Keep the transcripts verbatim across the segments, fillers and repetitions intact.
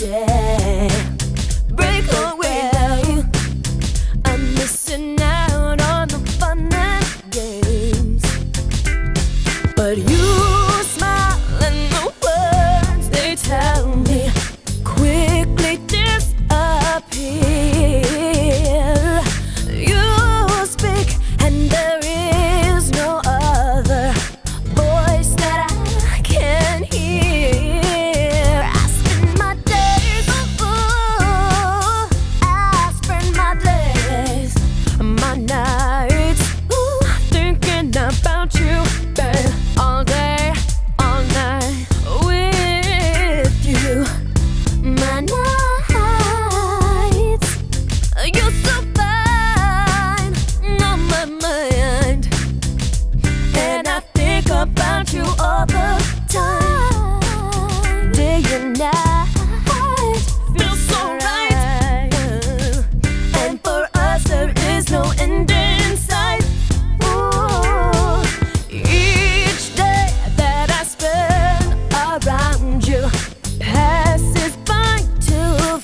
day. Break away. I'm missing out on the fun and games, but you smile and the words they tell me quickly disappear. You speak and there is no other voice that I can hear. I spend my days, ooh, I spend my days, my nights, ooh, thinking about you, babe, all day, all night with you. My nights, you're so fine on my mind, and I think about you all the time, day and night. Feels so right, and for us there is no end in sight. Ooh, each day that I spend around you passes by too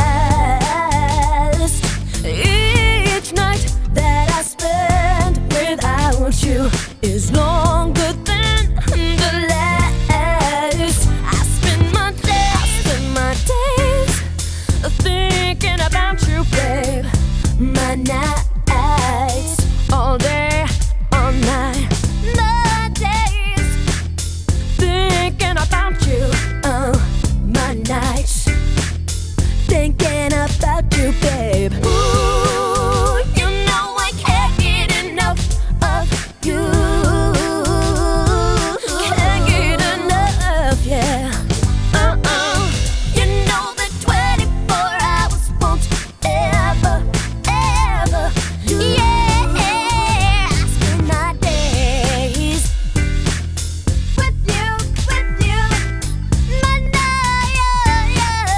fast. Each night that I spend without you is longer than the last. I spend my days, I spend my days thinking about you, babe. My nights, all day, all night. My days thinking about you. Oh, my nights thinking about you, babe. Ooh, you know I can't get enough of you. Can't get enough, yeah. Uh-uh. You know that twenty-four hours won't ever, ever do. Yeah, I spend my days with you, with you. My night,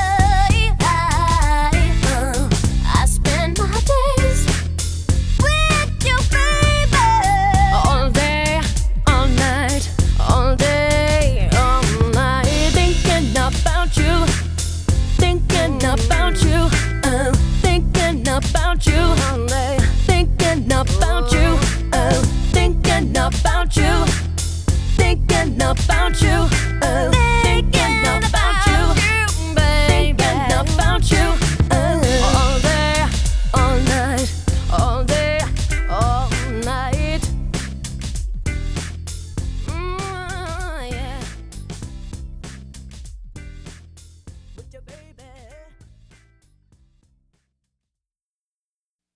I spend my days with you, baby. All day, all night, all day, all night, thinking about you, thinking about you, oh, thinking about you, all day, thinking about you, oh, thinking about you, thinking about you.